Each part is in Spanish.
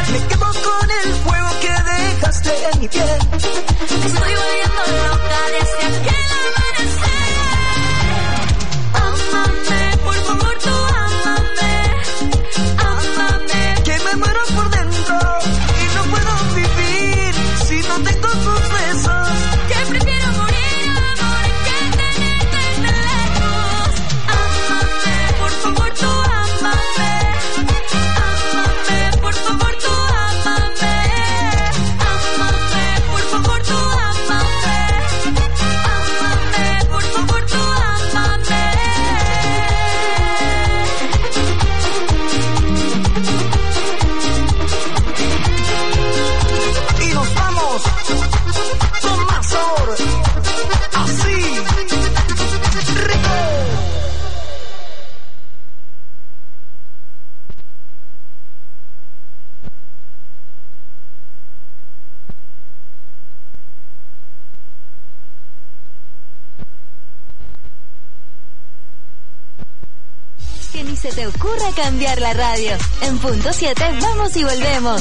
Me quedo con el fuego que dejaste en mi piel. Estoy volviendo loca desde aquel amanecer. Ámame, por favor tú ámame. Ámame, Que me muero por dentro y no puedo vivir si no tengo tus besos. que prefiero morir, amor, que tenerte lejos. Ámame, por favor tú ámame. Ámame, por favor tú ámame. Ámame, por favor tú ámame. Ámame, por favor tú ámame. Y nos vamos con más sabor. Así, rico. Que ni se te ocurra cambiar la radio. En punto 7 vamos y volvemos.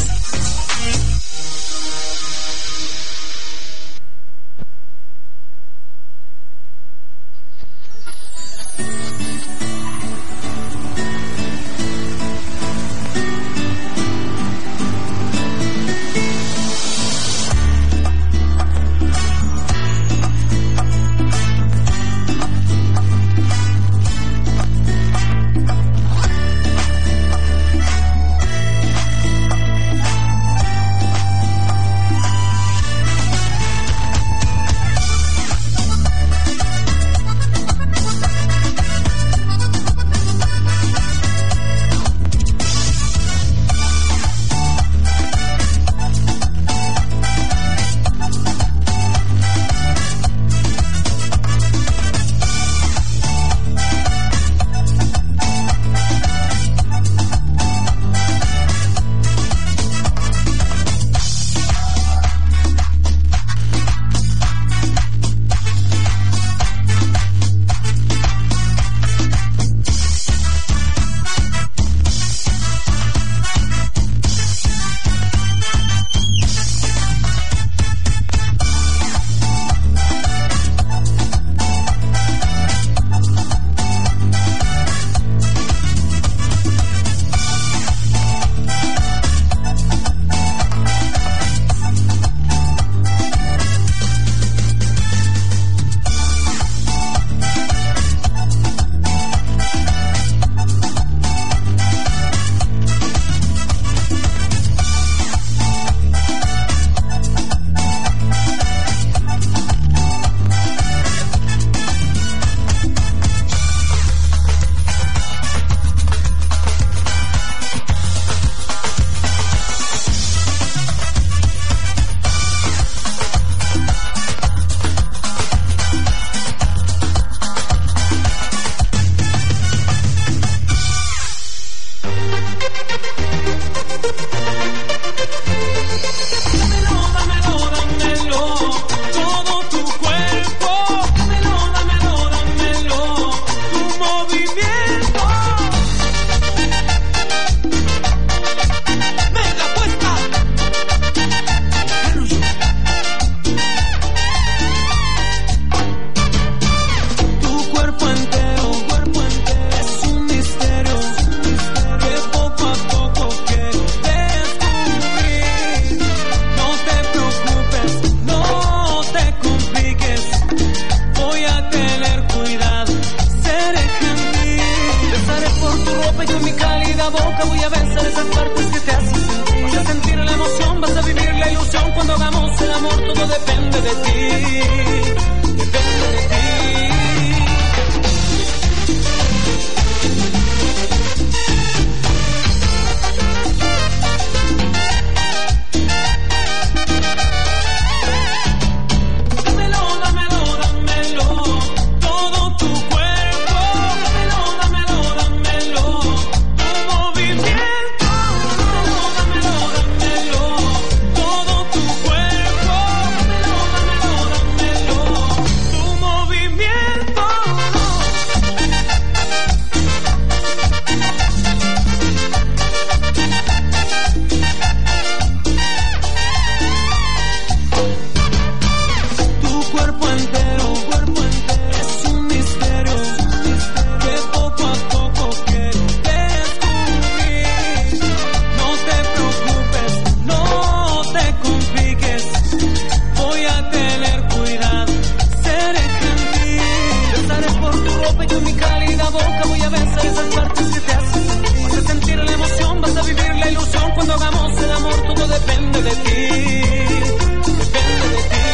ilusión cuando hagamos el amor, todo depende de ti. Depende de ti.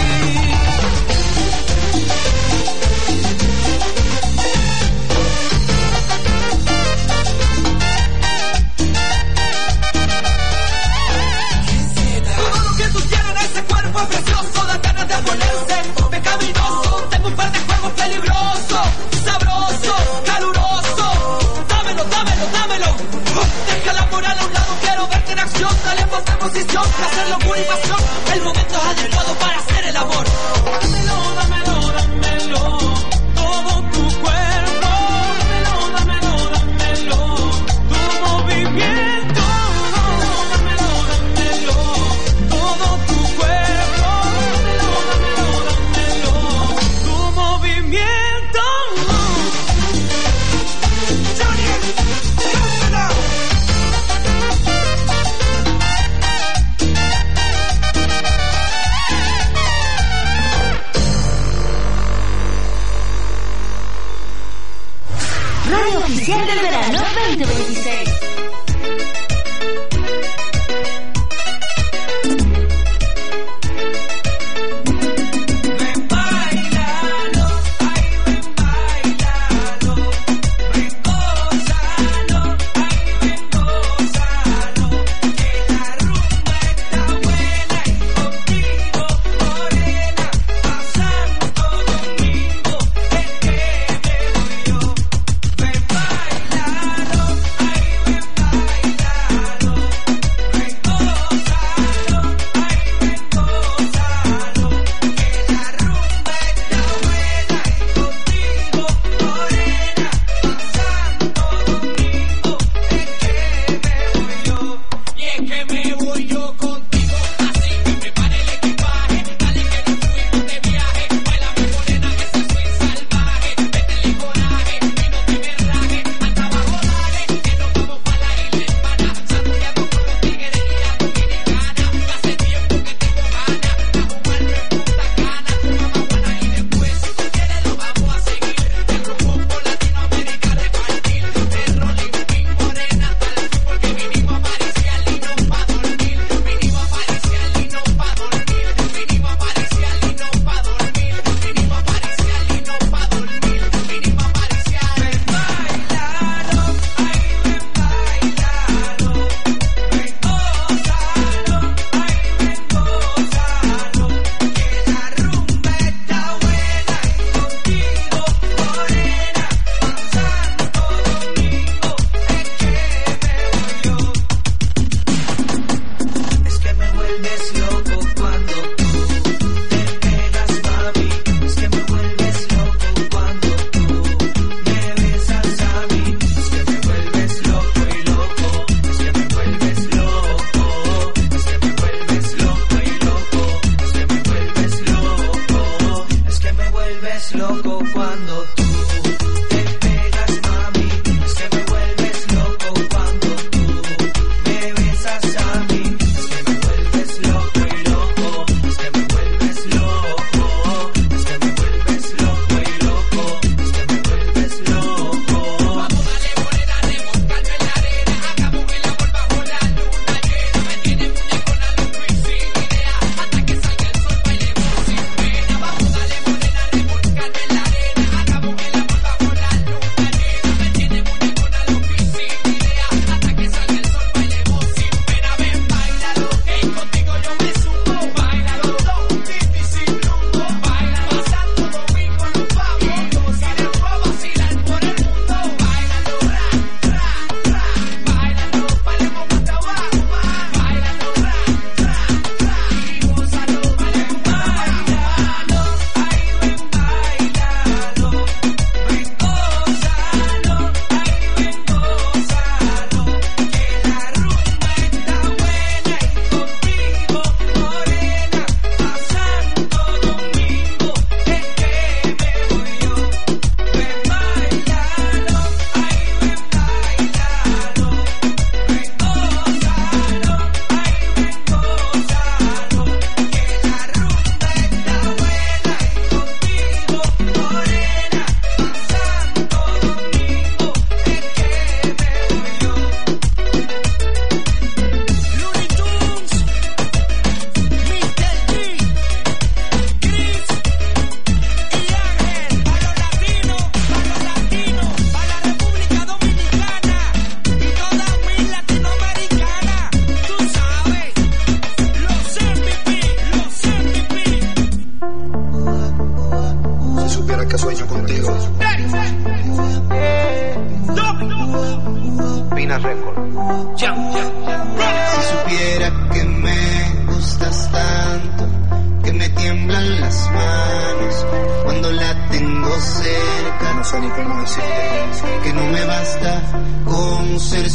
Todo lo que tú tienes en ese cuerpo es precioso, da ganas de ponerse pecaminoso. Tengo un par de juegos peligrosos, sabroso, caluroso. Dámelo, dámelo, dámelo. Deja la moral a un lado, quiero verte en acción. Dale ponte en posición, placer, locura y pasión. El momento es adecuado para hacer el amor. Dámelo, dámelo, dámelo, todo tu cuerpo. Dámelo, dámelo, dámelo, tu movimiento. Dámelo, dámelo, todo tu cuerpo. Dámelo, dámelo, dámelo, tu movimiento. Johnny, dámelo.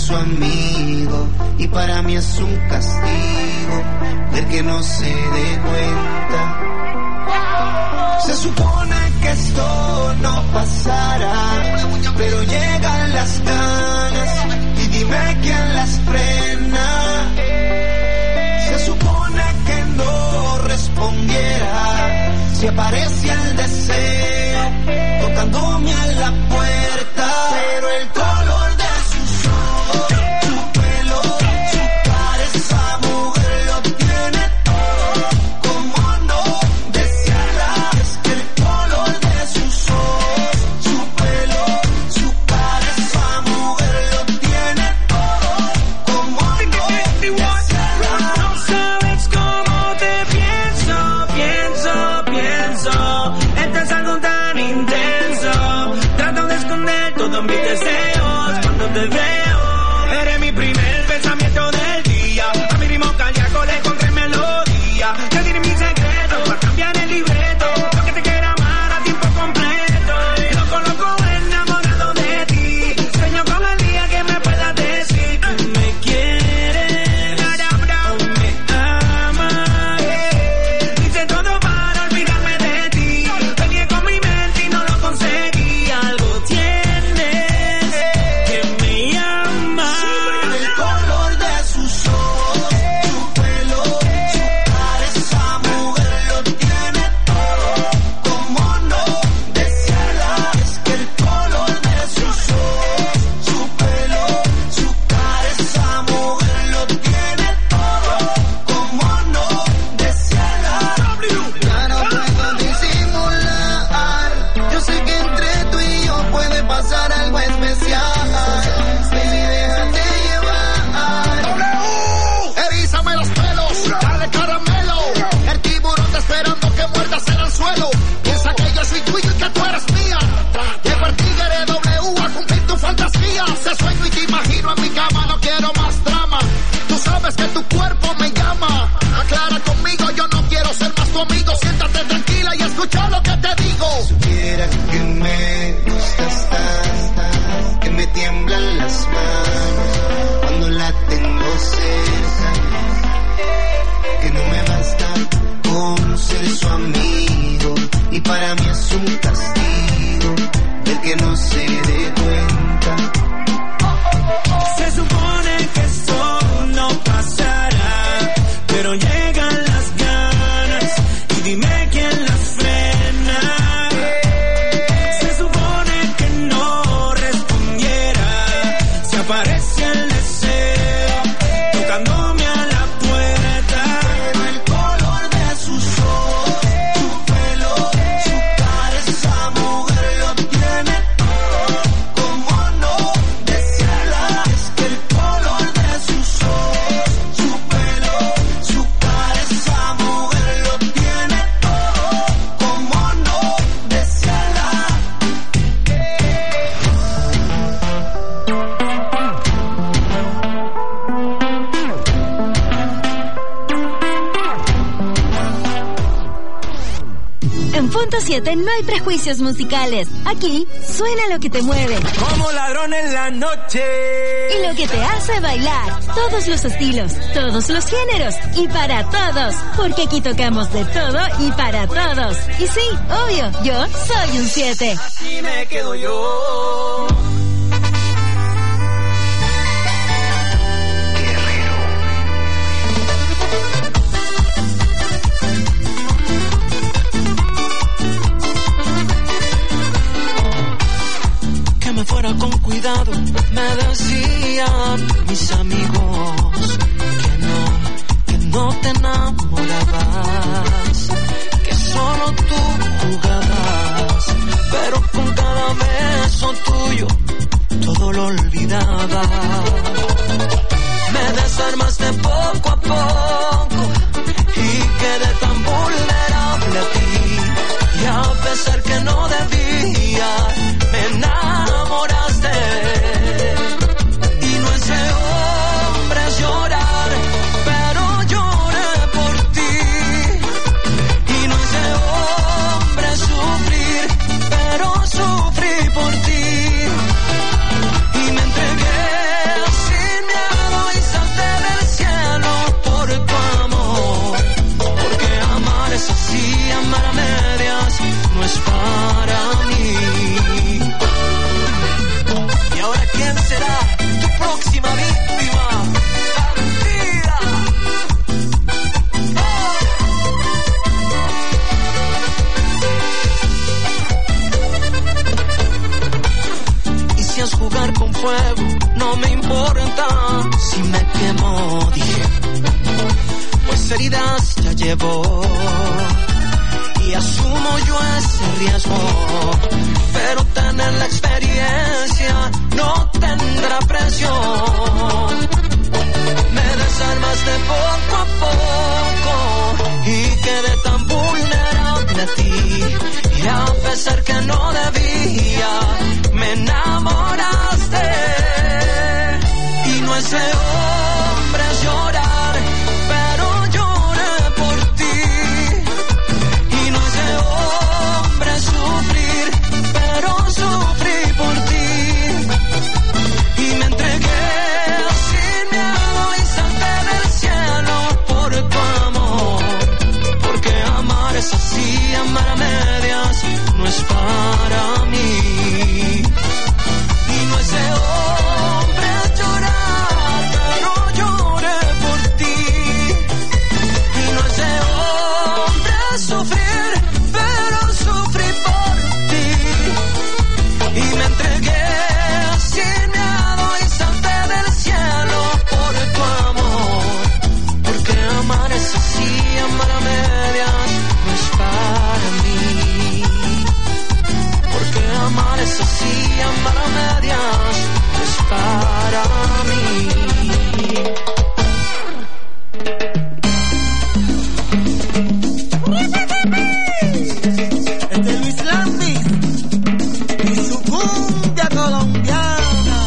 su amigo y para mí es un castigo del que no se dé cuenta. Se supone que esto no pasará, pero llegan las ganas y dime quién las frena. Se supone que no respondiera si aparece el deseo tocándome a la puerta, pero el color de sus ojos, su pelo, su cara, esa mujer lo tiene todo. Como no desearla, es que el color de sus ojos, su pelo, su cara, esa mujer lo tiene todo. Como no desearla. No sabes cómo te pienso. Este es algo tan intenso. Trato de esconder todos mis deseos cuando te veo. Eres mi primer pensamiento del día. A mi ritmo cardíaco le encontré melodía. Ya tienes mi secreto para cambiar el libreto. Lo que te quiera amar a tiempo completo. Loco, enamorado de ti. Sueño con el día que me puedas decir que me quieres o me amas. Hice todo para olvidarme de ti. Peleé con mi mente y no lo conseguí. Algo tienes que me llama. El color de sus ojos, su pelo, su cara, esa mujer lo tiene todo. Como no desearla, es que el color de sus ojos, su pelo, su cara, esa mujer lo tiene todo. Como no desearla. Ya no puedo disimular. Yo sé que entre tú y yo puede pasar algo especial. Baby, déjate llevar. Erízame los pelos, dale caramelo. El tiburón está esperando que muerdas en el suelo. Piensa que yo soy tuyo y que tú eres mía. Llego al tigre W a cumplir tu fantasía. Te sueño y te imagino en mi cama, no quiero más drama. Tú sabes que tu cuerpo me llama. Aclara conmigo, yo no quiero ser más tu amigo. Siéntate tranquila y escucha lo que te digo. Supiera que me gustas tanto, que me tiemblan las manos cuando la tengo cerca, que no me basta con ser su amigo y para mí es un castigo del que no se dé cuenta. Se supone que esto no pasará, pero llegan las ganas y dime quién las frena. Se supone que no respondiera si aparece el deseo tocándome a la puerta. Pero el color de sus ojos, su pelo, su cara, esa mujer lo tiene todo. Como no desearla, es que el color de sus ojos, su pelo, su cara, esa mujer lo tiene todo. Como no desearla. En Punto 7 no hay prejuicios musicales. Aquí suena lo que te mueve Como ladrón en la noche. y lo que te hace bailar. Todos los estilos, todos los géneros y para todos. Porque aquí tocamos de todo y para todos. Y sí, obvio, yo soy un 7. Aquí me quedo yo. Que me fuera con cuidado, me decían mis amigos que no te enamorabas, que solo tú jugabas, pero con cada beso tuyo todo lo olvidaba. Me desarmaste poco a poco y quedé tan vulnerable a ti, y a pesar que no debía, me enamoraste. Y no es de hombres llorar, pero lloré por ti. Y no es de hombres sufrir, pero sufrí por ti. Y me entregué sin pregunta si me quemó, dije, pues heridas ya llevo y asumo yo ese riesgo, pero tener la experiencia no tendrá precio. Me desarmaste poco a poco y quedé tan vulnerable a ti, y a pesar que no debía, me enamoraste. Y no es de hombres llorar, pero lloré por ti. Y no es de hombres sufrir, pero sufrí por ti. Y me entregué sin miedo y salté del cielo por tu amor. Porque amar es así, amar a medias no es para mí. Y no es de hombres llorar, pero lloré por ti. Y no es de hombres sufrir, pero sufrí por ti. Y me entregué sin miedo y salté del cielo por tu amor. Porque amar es así, amar a medias no es para mí. Porque amar es así, amar a medias no es para mí. Este es Luis Lambis y su cumbia colombiana.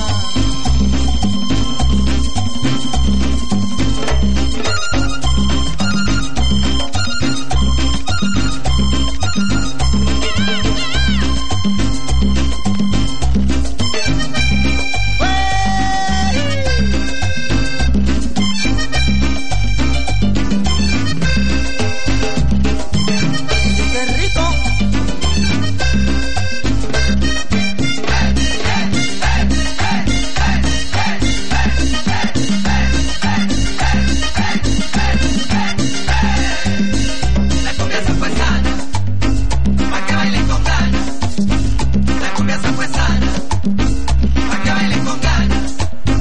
Qué rico. La cumbia se fue sana, pa' que bailen con ganas. La cumbia se fue sana, pa' que bailen con ganas.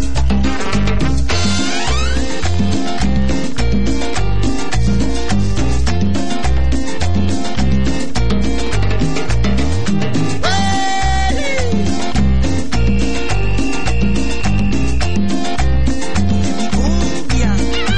Mi cumbia.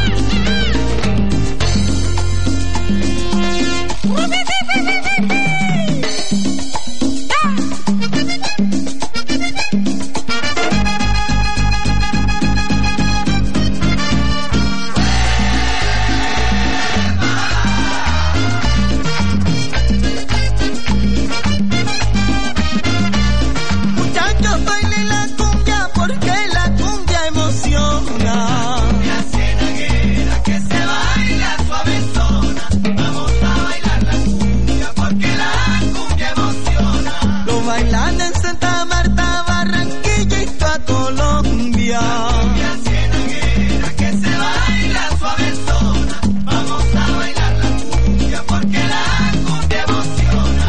Muchachos, bailen la cumbia porque la cumbia emociona. La cienaguera que se baila suavezona. Vamos a bailar la cumbia porque la cumbia emociona. Lo bailan en Santa Marta, Barranquilla y toda Colombia. La cienaguera que se baila suavezona. Vamos a bailar la cumbia porque la cumbia emociona.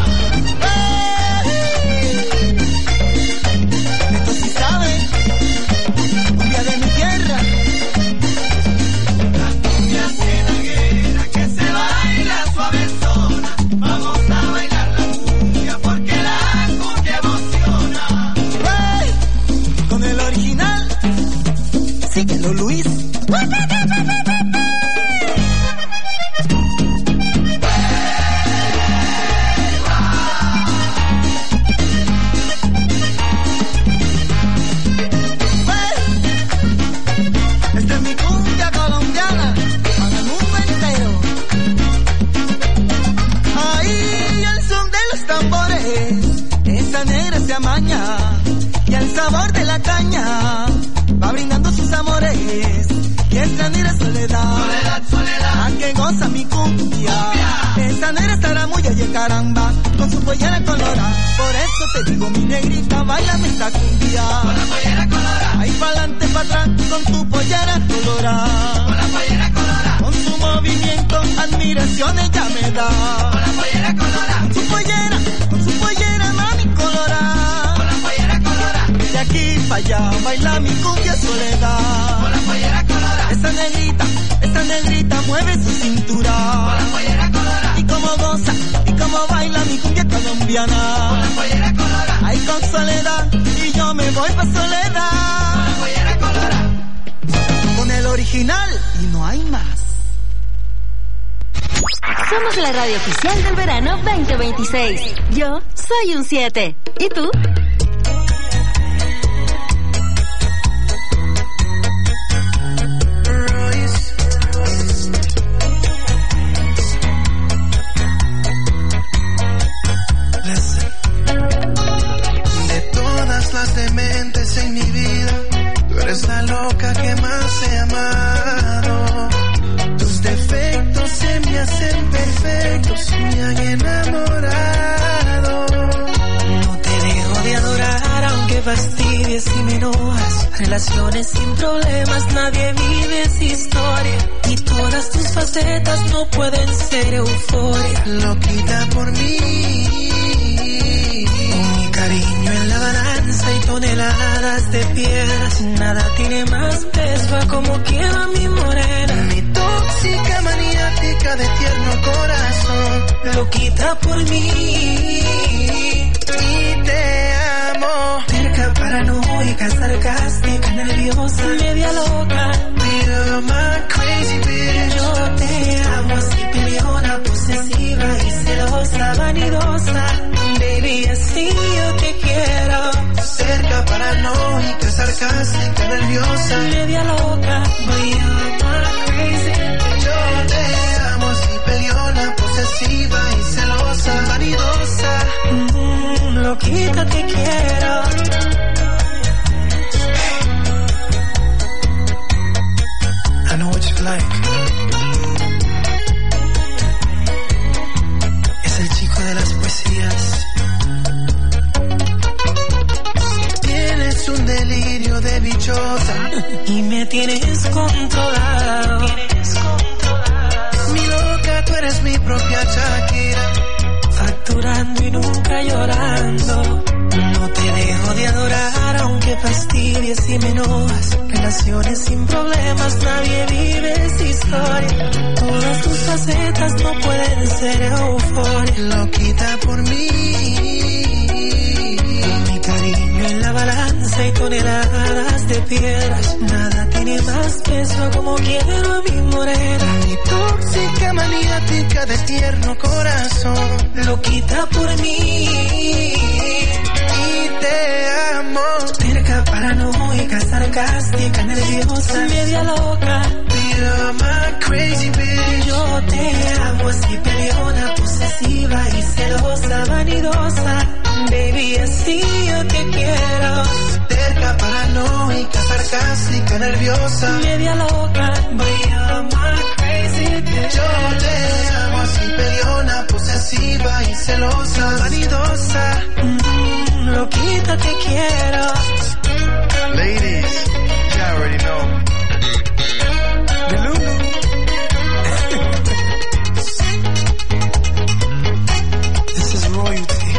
Esto sí sabe, cumbia de mi tierra. La cienaguera que se baila suavezona. Vamos a bailar la cumbia porque la cumbia emociona. Con el original, síguelo Luis. Esta es mi cumbia colombiana para el mundo entero. Ahí el son de los tambores, esa negra se amaña y el sabor de la caña va brindando sus amores. Y esa negra soledad, Soledad, soledad. la que goza mi cumbia. Esa negra estará muy oye caramba, con su pollera colorada. Por eso te digo, mi negrita, bailame esta cumbia. Con la pollera colorada. Ahí pa'lante, pa' atrás, con tu pollera colorada. Con la pollera colorada. Con tu movimiento, admiración ella me da. Con la pollera colorada. Con su pollera, mami colorada. Con la pollera colorada. De aquí pa' allá, baila mi cumbia soledad. Con la pollera colorada. Esa negrita mueve su cintura. Con la pollera colorada. Y como goza, y como baila mi cumbia colombiana. Con la pollera colorada. Ay, con Soledad, y yo me voy pa' Soledad. Con la pollera colorada. Con el original, y no hay más. Somos la radio oficial del verano 2026. Yo soy un 7. ¿Y tú? De todas las dementes en mi vida, tú eres la loca que más he amado. Tus defectos se me hacen perfectos, me han enamorado. No te dejo de adorar aunque fastidies y me enojas. Relaciones sin problemas, nadie vive esa historia. Y todas tus facetas no pueden ser euforia. Loquita por mí, con mi cariño en la balanza y toneladas de piedras, nada tiene más peso a como quiero a mi morena. mi tóxica maniática de tierno corazón. Loquita por mí, Y te amo, terca, paranoica, sarcástica, nerviosa, media loca. you're my crazy bitch. Yo te amo así, peleona, posesiva y celosa, vanidosa. Baby, así yo te quiero. Cerca, paranoica, sarcástica, nerviosa. Media loca, but you're my crazy. Yo te amo así, peleona, posesiva y celosa, vanidosa. Loquita te quiero. I know what you like. Es el chico de las poesías. Tienes un delirio de bichota Y me tienes controlado. Mi loca, tú eres mi propia Shakira. Facturando y nunca llorando. No te dejo de adorar aunque fastidies y me enojas. Relaciones sin problemas, nadie vive esa historia. Todas tus facetas no pueden ser euforia. Loquita por mí, Mi cariño en la balanza y toneladas de piedras, nada tiene más peso como quiero a mi morena. mi tóxica maniática de tierno corazón. Loquita por mí, Y te amo, terca, paranoica, sarcástica, nerviosa, media loca. you're my crazy bitch. Yo te amo así, peleona, posesiva y celosa, vanidosa. Baby, así yo te quiero. Terca, paranoica, sarcástica, nerviosa. Media loca, but you're my crazy bitch. Yo te amo así, peleona, posesiva y celosa, vanidosa. Loquita te quiero. Ladies, you already know. This is royalty.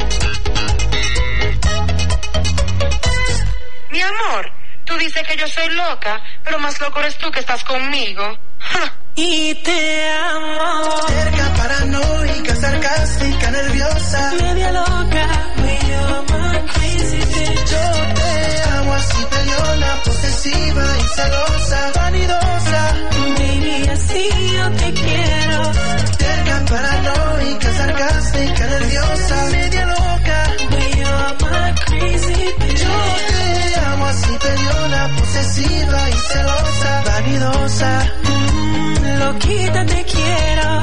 Mi amor, tú dices que yo soy loca, pero más loco eres tú que estás conmigo. Ja. Y te amo. Terca, paranoica, sarcástica, nerviosa. Media loca, but you're my crazy bitch. Yo te amo así, peleona, posesiva y celosa, vanidosa. Baby, así yo te quiero. Terca, paranoica, sarcástica, nerviosa, media loca. But you're my crazy bitch. Yo te amo así, peleona, posesiva y celosa, vanidosa. Loquita te quiero.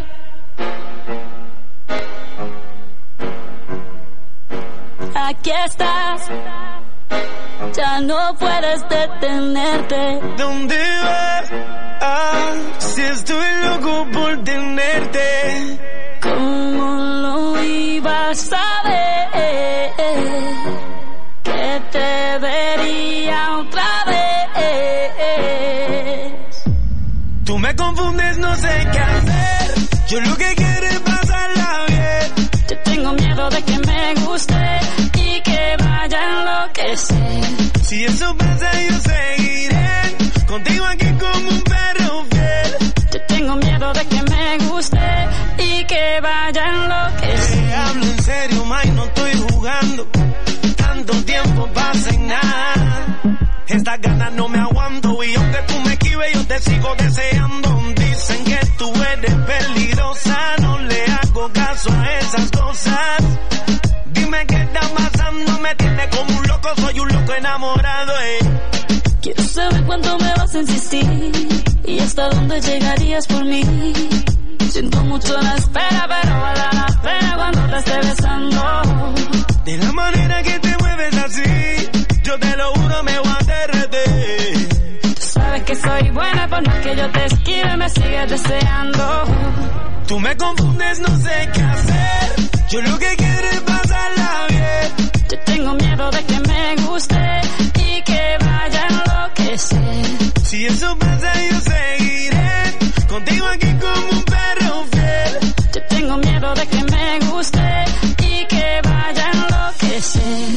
Aquí estás, ya no puedes detenerte. ¿Dónde vas? Ah, si estoy loco por tenerte. ¿Cómo lo ibas a ver? Que te vería otra vez. Tú me confundes, no sé qué hacer. Yo lo que quiero es pasarla bien. Yo tengo miedo de que me guste y que vaya a enloquecer. Si eso pasa yo seguiré contigo aquí como un perro fiel. Yo tengo miedo de que me guste y que vaya a enloquecer. Te hablo en serio, Mike, no estoy jugando. Tanto tiempo pasa en nada. Estas ganas no me aguanto y aunque tú me esquives yo te sigo deseando. Dicen que tú eres peligrosa, no le hago caso a esas cosas. Dime qué está pasando, me tienes como un loco, soy un loco enamorado, Quiero saber cuánto me vas a insistir y hasta dónde llegarías por mí. Siento mucho la espera, pero vale la pena cuando te esté besando. De la manera que te mueves así, yo te lo juro me voy a derretir. Tú sabes que soy buena, por más que yo te esquive me sigues deseando. Tú me confundes, no sé qué hacer. Yo lo que quiero es pasarla bien. Yo tengo miedo de que me guste y que vaya a enloquecer. Si eso pasa yo seguiré contigo aquí como un perro fiel. Yo tengo miedo de que me guste y que vaya a enloquecer.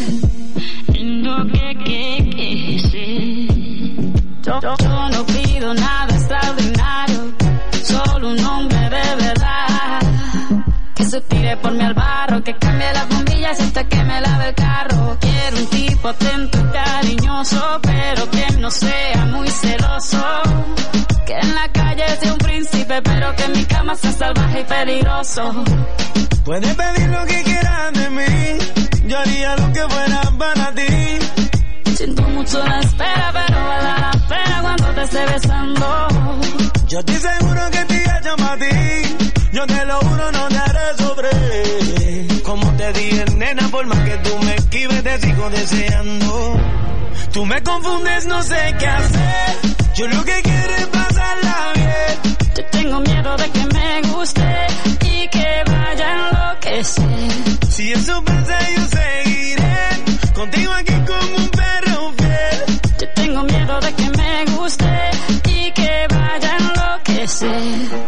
Yo no pido nada extraordinario, solo un hombre de verdad. Que se tire por mí al barro, que cambie las bombillas hasta que me lave el carro. Quiero un tipo atento y cariñoso, pero que no sea muy celoso. Que en la calle sea un príncipe, pero que en mi cama sea salvaje y peligroso. Puedes pedir lo que quieras de mí, yo haría lo que fuera para ti. Siento mucho la espera, pero vale la pena cuando te esté besando. Yo estoy seguro que te hecho para ti, yo te lo juro no te haré sobre. Como te dije, nena, por más que tú me esquives te sigo deseando. Tú me confundes, no sé qué hacer, yo lo que quiero es pasarla bien. Yo tengo miedo de que me guste y que vaya a enloquecer. Si eso pasa yo seguiré contigo aquí como un perro fiel. Yo tengo miedo de que me guste y que vaya a enloquecer.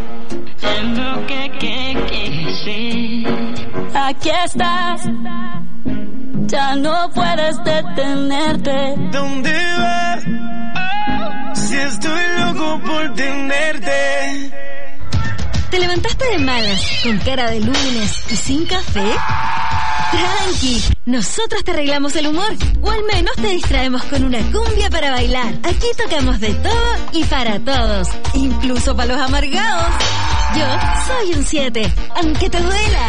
Aquí estás, ya no puedes detenerte. ¿Dónde vas? Si estoy loco por tenerte. ¿Te levantaste de malas, con cara de lunes y sin café? Tranqui, nosotros te arreglamos el humor, o al menos te distraemos con una cumbia para bailar. Aquí tocamos de todo y para todos, incluso para los amargados. Yo soy un 7, aunque te duela.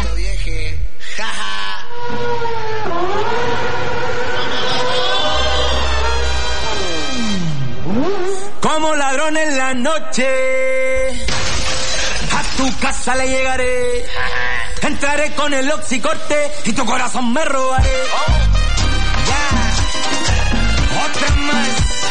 Como ladrón en la noche, a tu casa le llegaré. Entraré con el oxicorte y tu corazón me robaré. Ya, otra más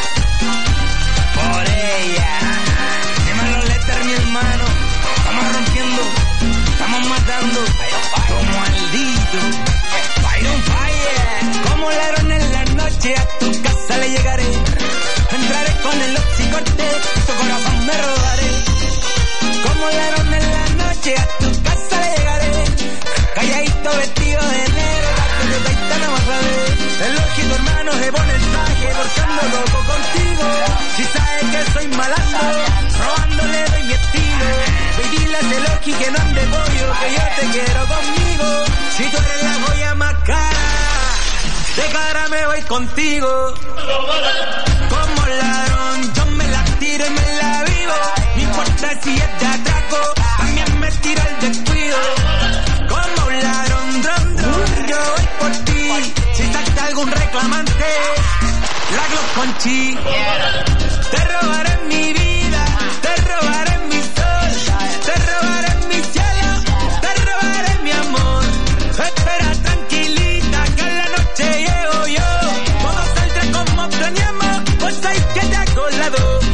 por ella. Dímelo, Lester, mi hermano. Estamos rompiendo, estamos matando como malditos. Fire on fire. Como ladrón en la noche, a tu casa le llegaré. Entraré con el oxicorte y tu corazón me robaré. Como ladrón en la noche, a tu casa le llegaré. Calladito vestido de negro, la que te está no vas a ver. El ojito hermano se pone el traje, borrando loco contigo. Si sabes que soy malandro, robándole doy mi estilo. Baby, dile a ese Loki que no ande pollo, que yo te quiero conmigo. Si tú eres la joya más cara, de cara me voy contigo. Como ladrón, yo me la tiro y me la vivo. No importa si es de atraco, también me tiro el descuido. Como un ladrón, yo voy por ti. Si salta algún reclamante, la Glock Conchi. Te robaré mi vida, te robaré mi sol, te robaré mi cielo, te robaré mi amor. Espera tranquilita que en la noche llego yo. Todo saldrá como planeamos, pues hay que te hago la dos.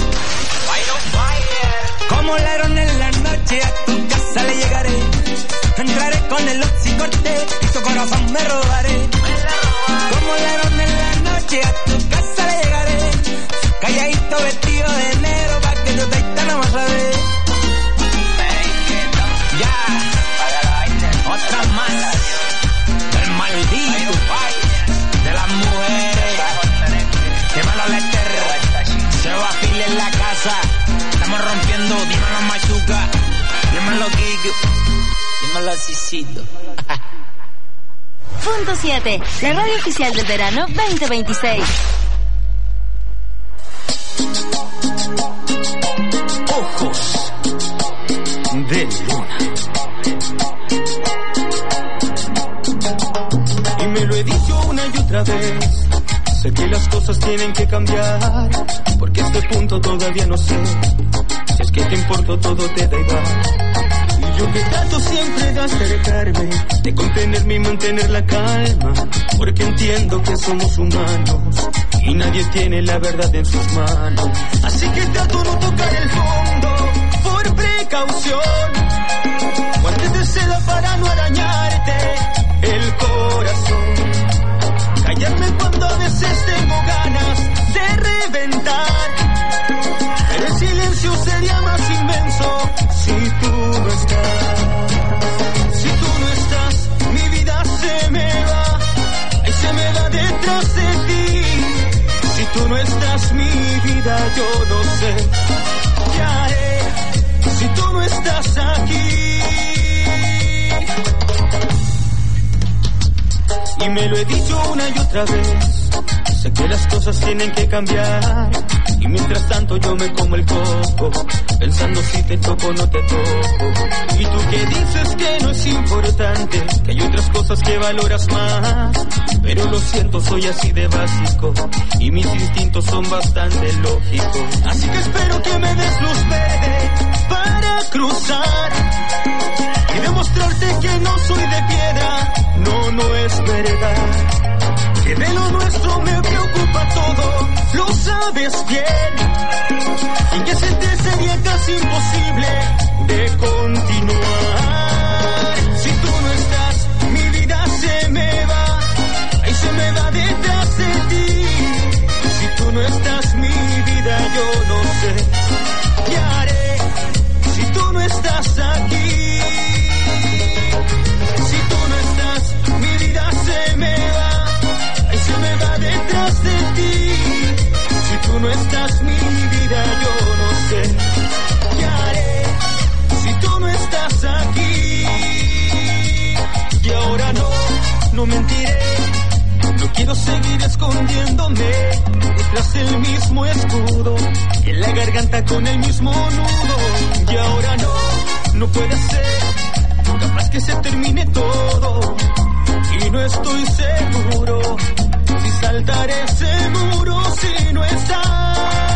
Como ladrón en la noche, a tu casa le llegaré. Entraré con el oxicorte y tu corazón me robaré. Como ladrón en la noche, a tu casa le llegaré. Calladito vestido de negro, pa' que yo te no vas a ver. Ya, otra más. rompiendo, dímelo Machuca, dímelo Kiko, dímelo Cicito. Punto 7, la radio oficial del verano 2026. Ojos de luna. Y me lo he dicho una y otra vez. Sé que las cosas tienen que cambiar, porque a este punto todavía no sé si es que te importo, todo te da igual. Y yo que trato siempre de acercarme, de contenerme y mantener la calma, porque entiendo que somos humanos y nadie tiene la verdad en sus manos. Así que trato no tocar el fondo por precaución, guantes de seda para no arañarte el corazón, callarme cuando a veces tengo ganas de reventar, pero el silencio sería más inmenso si tú no estás. Si tú no estás, mi vida se me va, y se me va detrás de ti. Si tú no estás, mi vida yo no sé qué haré. Si tú no estás aquí. Y me lo he dicho una y otra vez, sé que las cosas tienen que cambiar, y mientras tanto yo me como el coco, pensando si te toco o no te toco. Y tú que dices que no es importante, que hay otras cosas que valoras más, pero lo siento, soy así de básico, y mis instintos son bastante lógicos. Así que espero que me des luz verde para cruzar y demostrarte que no soy de piedra. No, no es verdad, que de lo nuestro me preocupa todo, lo sabes bien, y que sin ti sería casi imposible de continuar. Si tú no estás, mi vida se me va, y se me va detrás de ti. Si tú no estás, mi vida yo no sé qué haré. Si tú no estás aquí. Mi vida se me va, y se me va detrás de ti. Si tú no estás, mi vida yo no sé qué haré. Si tú no estás aquí. Y ahora no mentiré, no quiero seguir escondiéndome detrás del mismo escudo y en la garganta con el mismo nudo. Y ahora no puede ser, capaz que se termine todo. Y no estoy seguro si saltaré ese muro si no estás.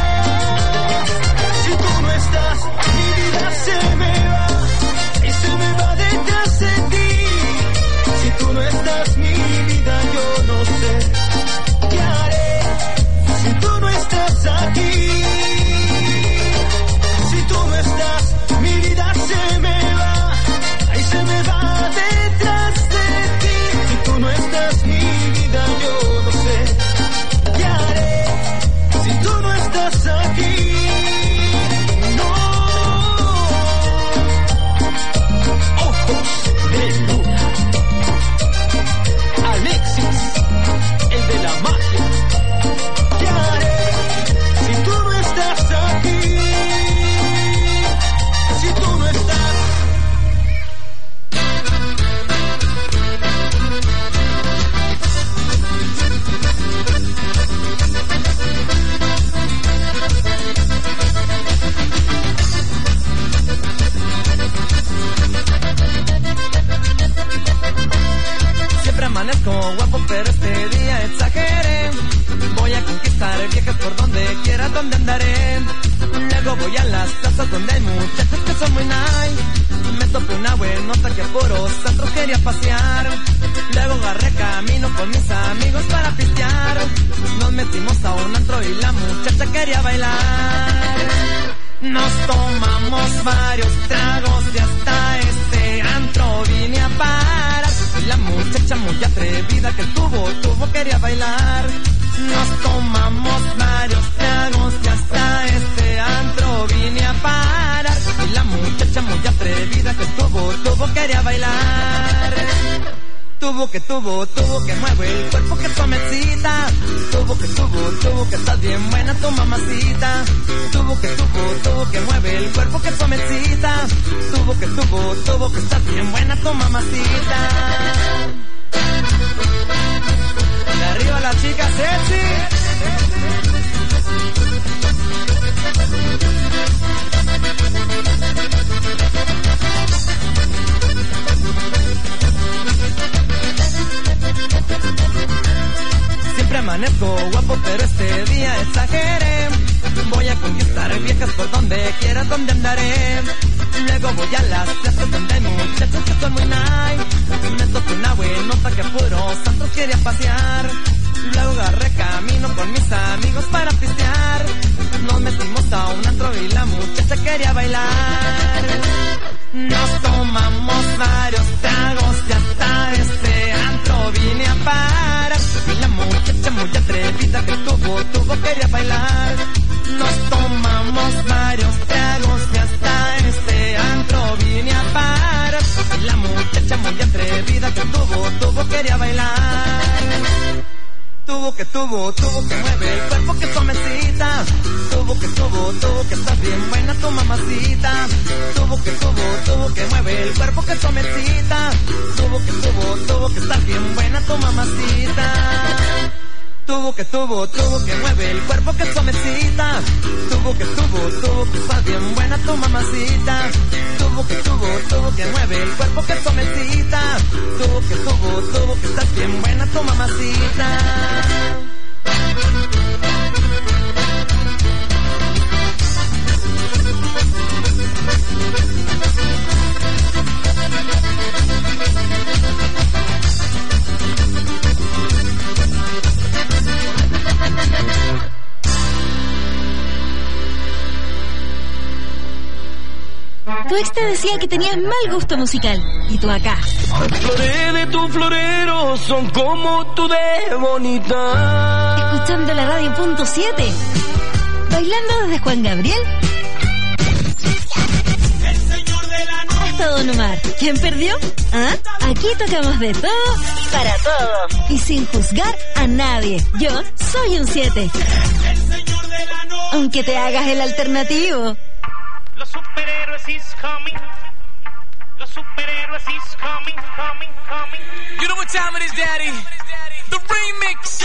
Si tú no estás, mi vida se me va, y se me va detrás de ti. Si tú no estás, mi vida yo no sé qué haré. Si tú no estás aquí. Si tú no estás, mi vida se me va, y se me va detrás de ti. Si tú no estás, mi vida yo no sé qué haré. Si tú no estás aquí. No. Ojos de luna. Alexis, el de la magia. ¿Qué haré si tú no estás aquí? Si tú no estás. Siempre amanezco guapo, pero este día exageré. Voy a conquistar viejas por donde quiera, donde andaré. Luego voy a las plazas donde hay muchachos que son muy nice. Me topé una buenota que a puro centro quería pasear. Luego agarré camino con mis amigos para pistear. Nos metimos a un antro y la muchacha quería bailar. Nos tomamos varios tragos y hasta este antro vine a parar. Y la muchacha muy atrevida que el tubo quería bailar. Nos tomamos varios tragos y hasta este antro vine a parar. Y la muchacha muy atrevida que el tubo quería bailar. Tubo que mueve el cuerpo que suavecita. Tubo que estás bien buena tu mamacita. Tubo que mueve el cuerpo que suavecita. Tubo que estás bien buena tu mamacita. De arriba la chica sexy. Siempre amanezco guapo, pero este día exageré. Voy a conquistar viejas por donde quiera, donde andaré. Luego voy a las fiestas donde hay muchachos que son muy nice. Me toco una buenota que puro santos quería pasear. Luego agarré camino con mis amigos para pistear. Nos metimos a un antro y la muchacha quería bailar. Nos tomamos varios tragos y hasta este antro vine a parar. Y la muchacha muy atrevida que tuvo quería bailar. Nos tomamos varios tragos y hasta este antro vine a parar. Y la muchacha muy atrevida que tuvo quería bailar. Tubo que mueve el cuerpo que suavecita. Tubo que estás bien buena tu mamacita. Tubo que mueve el cuerpo que suavecita. Tubo que estás bien buena tu mamacita. Tubo que mueve el cuerpo que suavecita. Tubo que estás bien buena tu mamacita. Tubo que mueve el cuerpo que suavecita. Tubo que estás bien buena tu mamacita. Tu ex te decía que tenías mal gusto musical. Y tú acá. Flores de tu florero son como tú de bonita. Escuchando la radio punto 7. Bailando desde Juan Gabriel hasta Don Omar. ¿Quién perdió? ¿Ah? Aquí tocamos de todo y para todos. Y sin juzgar a nadie. Yo soy un 7. Aunque te hagas el alternativo. Los superhéroes is coming. Los superhéroes is coming. You know what time it is, Daddy? The remix.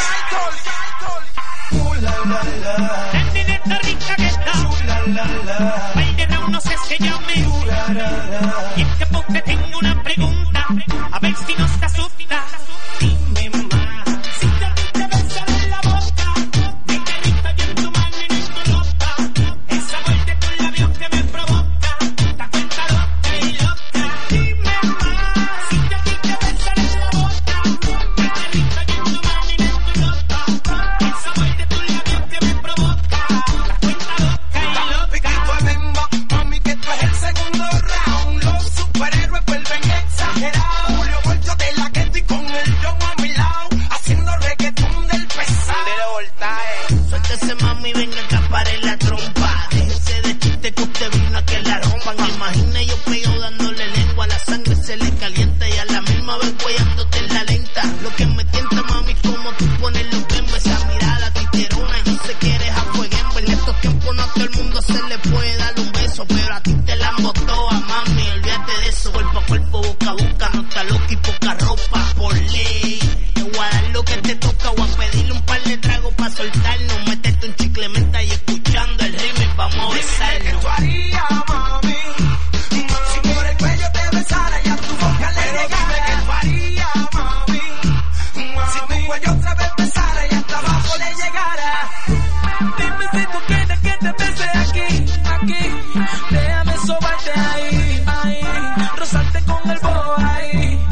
La nena rica que está. Baile no sé si llame. Y es que porque tengo una pregunta. A ver si no te asusta. Dime más. Si te besar en la boca. Me carita yo en tu mano y en tu nota. Esa vuelta con labios que me provoca. Esta cuenta loca y loca. Dime más. Si te besar en la boca. Me carita yo en tu mano y en tu nota. Esa vuelta con labios que me provoca. Esta cuenta loca y loca. Mami, que esto es el segundo round. Los superhéroes vuelven exagerados. Julio Bolcho de la que estoy con el John a mi lado. Haciendo reggaetón del pesado. De voltaje. Suéltese, mami, venga que pare la trompa. Déjese de chiste que usted vino a que la rompan. Imagina yo pegado dándole lengua. La sangre se le calienta y a la misma vez guayándote en la lenta. Lo que me tienta, mami, como tú pones los bembos. Esa mirada titerona, yo sé que eres a fueguembo. En estos tiempos no a todo el mundo se le puede dar un beso, pero a ti te la embotó, mami, olvídate de eso. Cuerpo a cuerpo, boca a boca, no está loca y poca ropa, por ley. Te voy a dar lo que te toca, voy a pedirle un par de tragos pa' soltarnos. Métete un chicle menta y escuchando el remix, vamos a besarnos. ¿Qué tú harías, mami? Si por el cuello te besara y a tu boca le llegara. ¿Qué tú harías, mami? Si tu cuello otra vez besara y hasta abajo le llegara. Dime si tú quieres que te bese aquí. Déjame sobarte ahí. Rozarte con el bobo ahí.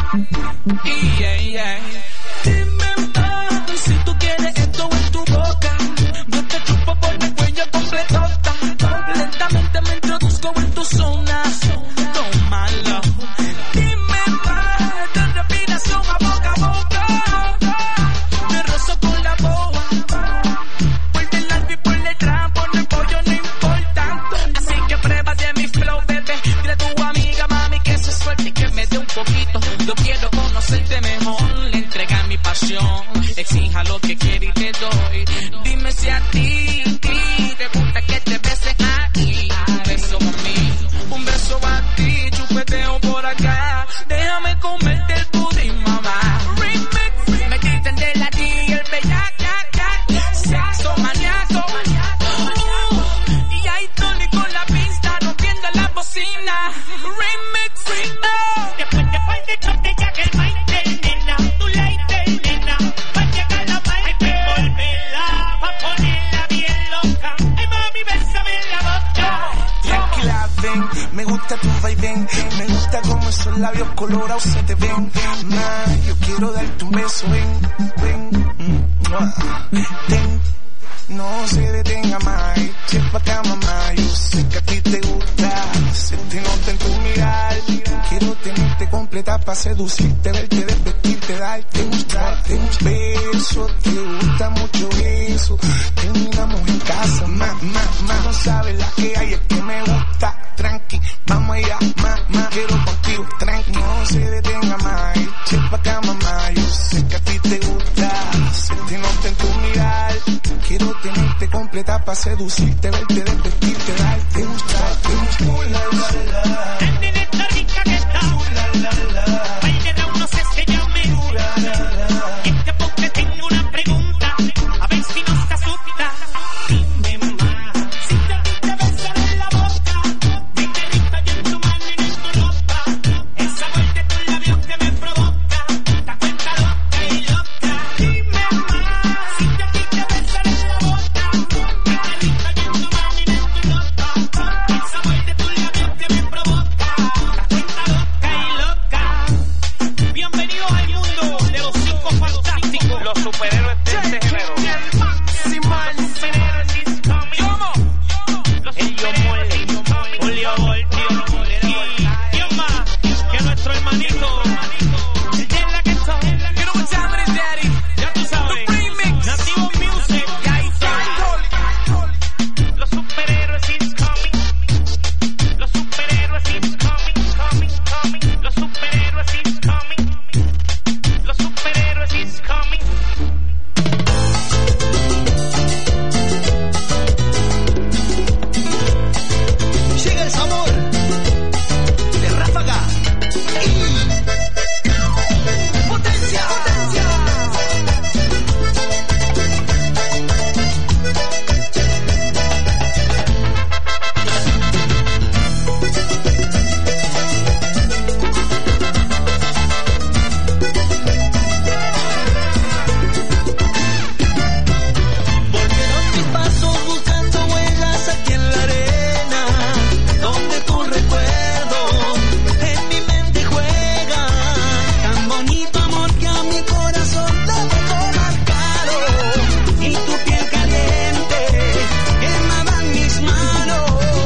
Dime más si tú quieres esto en tu boca. Yo te chupo por el cuello completota. Lentamente me introduzco en tu zona. Tómalo. Dime más de respiración a boca a boca. Me rozo con la boa. Por el albi, por detrás, por el pollo no importa. Así que prueba de mi flow, bebé. Dile a tu amiga, mami, que se suelte y que me dé un poquito. Yo quiero conocerte mejor. ven. Me gusta tu vaivén, me gusta como esos labios colorados se te ven. Ma, yo quiero darte un beso, ven. Ten. No se detenga más, eche pa' acá mamá, yo sé que a ti te gusta, se te nota en tu mirar, quiero tenerte completa pa' seducirte, verte, desvestirte, darte un beso, te gusta mucho eso, terminamos en casa, no sabes la que hay, es que me gusta, tranqui, vamos allá, quiero contigo, tranqui, no se detenga más, eche pa' acá mamá, yo sé que a ti te gusta, se te nota en tu mirar, quiero tenerte completa pa' seducirte, verte, desvestirte, darte un Nenita rica que está, baile de uno se llame. Y este porque tengo una pregunta, a ver si no te asusta. Dime más, si te besar en la boca, mi dedito y en tu mano y en tu ropa, esa vuelta de tus labios que me provoca, te cuenta loca y loca. Dime más, si te besar en la boca, mi dedito y en tu mano y en tu ropa, esa vuelta de tus labios que me provoca, te cuenta loca y loca. Bienvenidos al mundo de los 5 fantásticos, los superhéroes de este género. Julio Voltio y Dios más que nuestro hermanito el de la que son. You know what time it is, daddy. Ya tú sabes. Nativo Music. Ya ahí está. Los superhéroes is coming. Los superhéroes is coming. Los superhéroes is coming. Los superhéroes is coming. Llega el sabor de Ráfaga y Potencia. Volvieron mis pasos buscando huellas aquí en la arena, donde tu recuerdo en mi mente juega. Tan bonito amor que a mi corazón lo dejó marcado, y tu piel caliente quemaba en mis manos.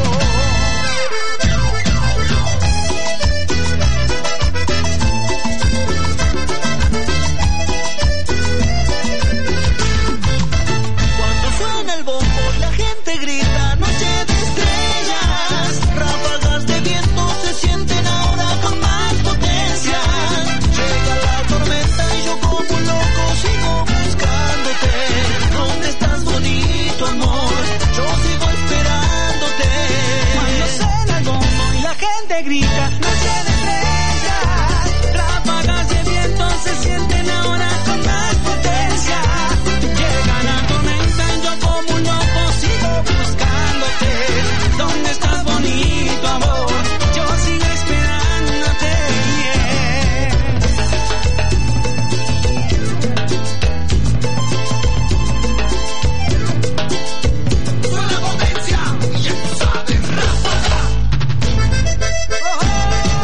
Cuando suena el bombo la gente grita noche de estrellas, ráfagas de viento se sienten ahora con más potencia. Llega la tormenta y yo como un loco sigo buscándote. ¿Dónde estás, bonito amor? Yo sigo esperándote. Cuando suena el bombo y la gente grita noche de estrellas, ráfagas de viento se sienten ahora con más potencia. Llega la tormenta y yo como un loco sigo buscándote. ¿Dónde estás, bonito amor? Yo sigo esperándote. Suena Potencia y ya tú sabes, Ráfaga.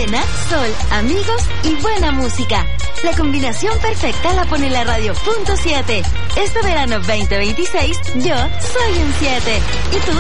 Buena, sol, amigos y buena música. La combinación perfecta la pone la radio Punto 7. Este verano 2026, yo soy un 7. ¿Y tú?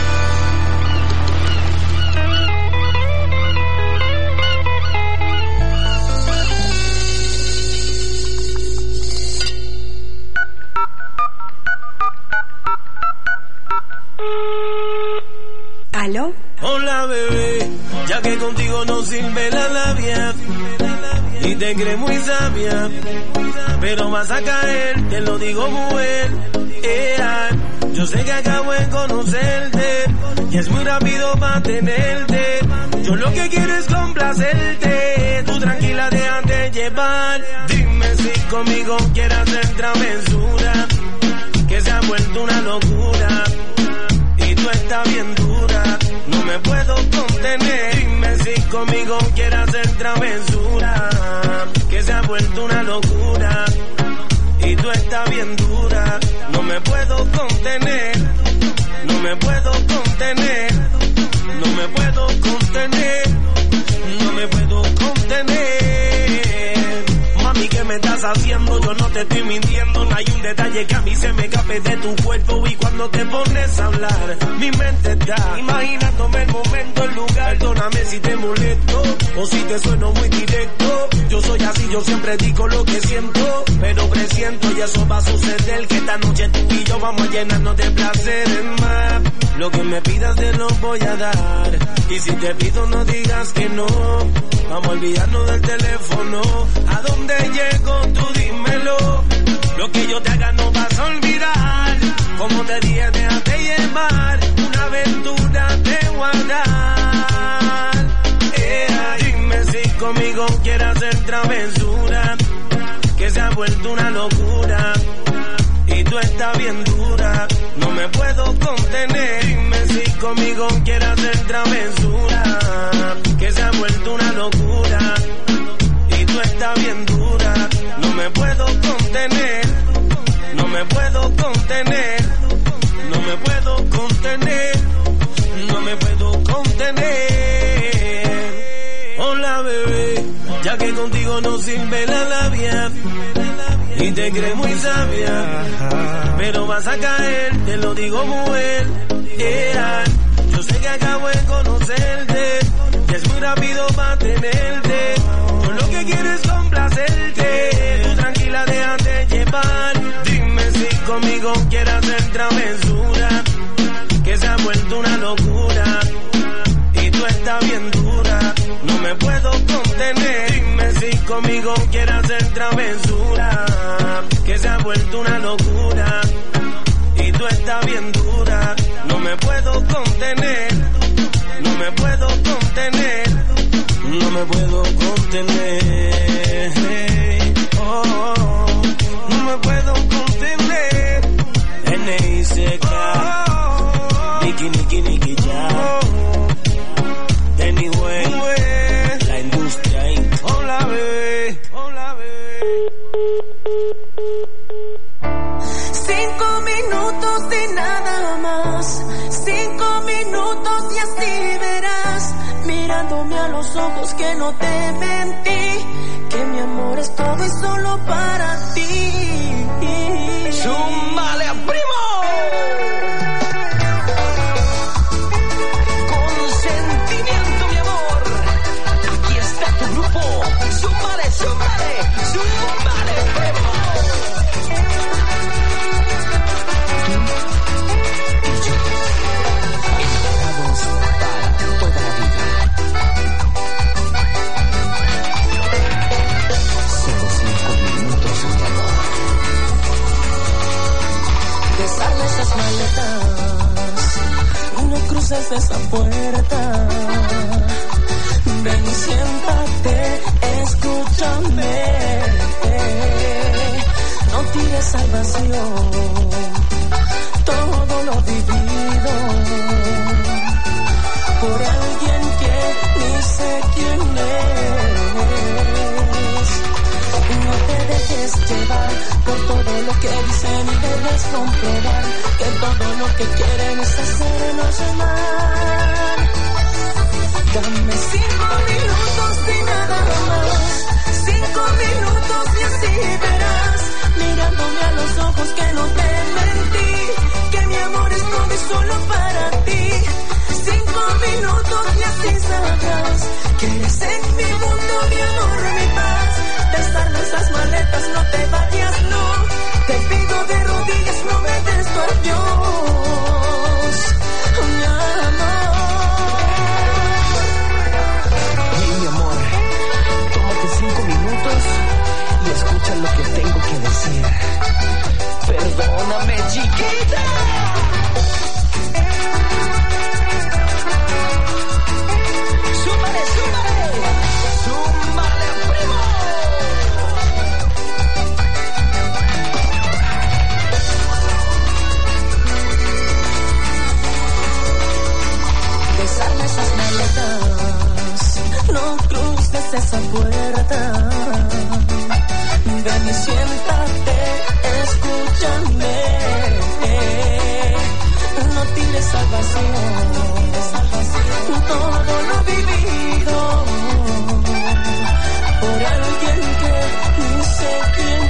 ¿Aló? Hola bebé, ya que contigo no sirve la labia y te crees muy sabia, pero vas a caer, te lo digo mujer. Yo sé que acabo de conocerte y es muy rápido para tenerte. Yo lo que quiero es complacerte, tú tranquila déjate llevar. Dime si conmigo quieres hacer travesura, que se ha vuelto una locura y tú estás bien dura, no me puedo contener. Dime si conmigo quieres hacer travesura, que se ha vuelto una locura y tú estás bien dura, no me puedo contener, no me puedo contener, no me puedo contener, no me puedo contener. Mami, ¿qué me estás haciendo? Yo no te estoy mintiendo, no hay un detalle que a mí se me escape de tu cuerpo y cuando te pones a hablar, mi mente está imaginándome el momento, el lugar. Perdóname si te molesto o si te sueno muy directo. Yo soy así, yo siempre digo lo que siento, pero presiento y eso va a suceder, que esta noche tú y yo vamos a llenarnos de placeres más. Lo que me pidas te lo voy a dar, y si te pido no digas que no. Vamos a olvidarnos del teléfono, ¿a dónde llego? Tú dímelo. Lo que yo te haga no vas a olvidar, como te dije déjate llevar, una aventura te guardar. Dime si conmigo quieres hacer travesura, que se ha vuelto una locura y tú estás bien dura, no me puedo contener. Dime si conmigo quieres hacer travesura, que se ha vuelto una locura y tú estás bien dura, no me puedo contener, no me puedo contener, no me puedo contener, no me puedo contener. Hola bebé, ya que contigo no sirve la labia y te crees muy sabia, pero vas a caer, te lo digo mujer. Yo sé que acabo de conocerte y es muy rápido para tenerte. Yo lo que quiero es complacerte, tú tranquila déjate llevar. Dime si conmigo quieres hacer travesura, que se ha vuelto una locura y tú estás bien dura, no me puedo contener. Dime si conmigo quieres hacer travesura, que se ha vuelto una locura y tú estás bien dura, no me puedo contener, no me puedo contener, no me puedo contener. Oh, oh, oh, no me puedo contener. N.I.C.K. Niki, Niki, Niki, ya. Anyway, la industria Inc. Hola, bebé. Hola, bebé. 5 minutos y nada más, 5 minutos y así verás, mirándome a los ojos que no te mentí, que mi amor es todo y solo para ti. ¡Súmale a primo! Con sentimiento, mi amor, aquí está tu grupo. Súmale, súmale, súmale, primo. Esas maletas, no cruces esa puerta, ven y siéntate, escúchame, no tires al vacío todo lo vivido por alguien que ni sé quién es. No te dejes llevar por todo lo que dicen y debes comprobar que todo lo que quieren es hacernos mal. Dame 5 minutos y nada más. 5 minutos y así verás, mirándome a los ojos que no te mentí, que mi amor es todo y solo para ti. 5 minutos y así sabrás que eres en mi mundo, mi amor, mi paz. Desarma esas maletas, no te vayas, no. Te pido de rodillas, no me des tu adiós, mi amor. Y mi amor, tómate 5 minutos y escucha lo que tengo que decir. Perdóname, chiquita. ¡Súmale, súmale! ¡Súmale, primo! Desarma esas maletas, no cruces esa puerta. Ven y siéntate, escúchame. No tires al vacío todo lo vivido por alguien que ni sé quién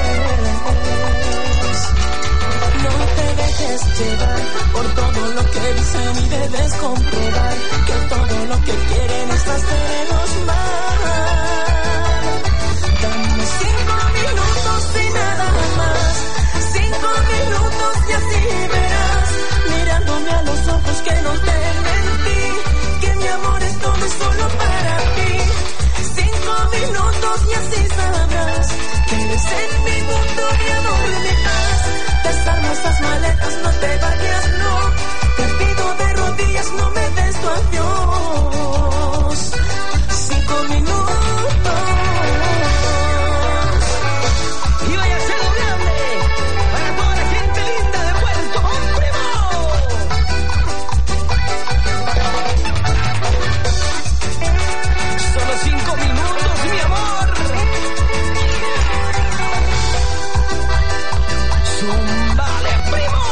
es. No te dejes llevar por todo lo que dicen y debes comprobar que todo lo que quieren es hacernos mal. Dame 5 minutos y nada más. 5 minutos y así verás, mirándome a los ojos que no te mentí, que mi amor es todo y solo para ti. 5 minutos y así sabrás que eres en mi mundo, mi amor, mi paz. Desarma esas maletas, no te vayas, no. Te pido de rodillas, no me des tu adiós. 5 minutos. Y vaya a ser grande para toda la gente linda de Puerto Montt, solo 5 minutos, mi amor. Zumbale, primo.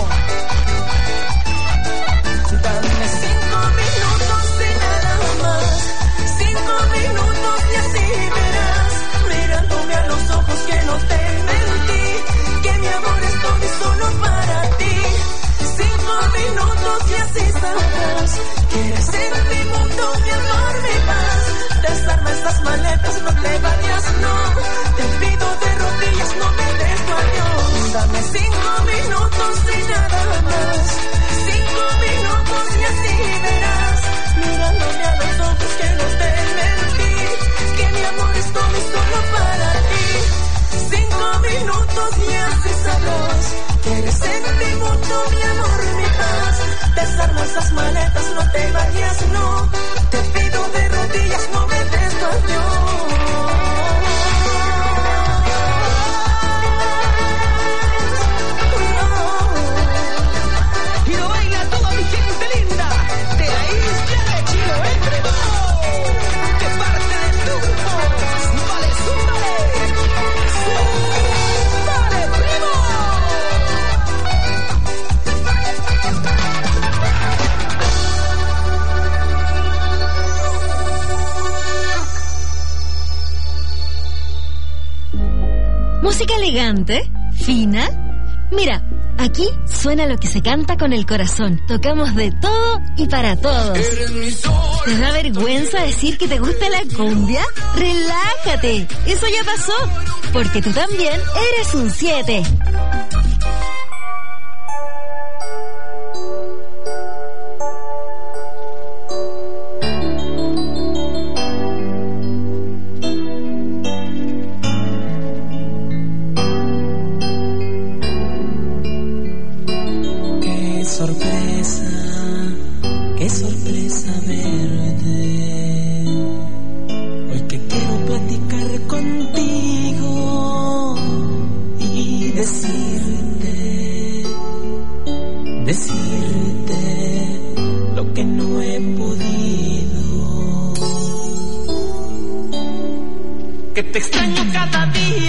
Dame 5 minutos y nada más. 5 minutos y así verás, mirándome a los ojos que no te mentí, que mi amor es todo y solo para ti. 5 minutos y así sabrás que eres en mi mundo, mi amor, mi paz. Desarma estas maletas, no te vayas, no. Te pido de rodillas, no me des tu adiós. Dame 5 minutos y nada más. 5 minutos y así verás, mirándome a los ojos que no te mentí, que mi amor es todo y solo para ti. 5 minutos y así sabrás que eres en mi mundo, mi amor, mi paz. Desarma esas maletas, no te vayas, no. Te pido de rodillas, no me des tu adiós. Y lo baila toda mi gente linda de la isla de Chiloé, primo. De parte de tu grupo. Vale, súmale. Súmale, primo. Música elegante, fina. Mira, aquí suena lo que se canta con el corazón. Tocamos de todo y para todos. ¿Te da vergüenza decir que te gusta la cumbia? Relájate, eso ya pasó, porque tú también eres un 7. Qué sorpresa verte. Hoy que quiero platicar contigo y decirte lo que no he podido. Que te extraño cada día.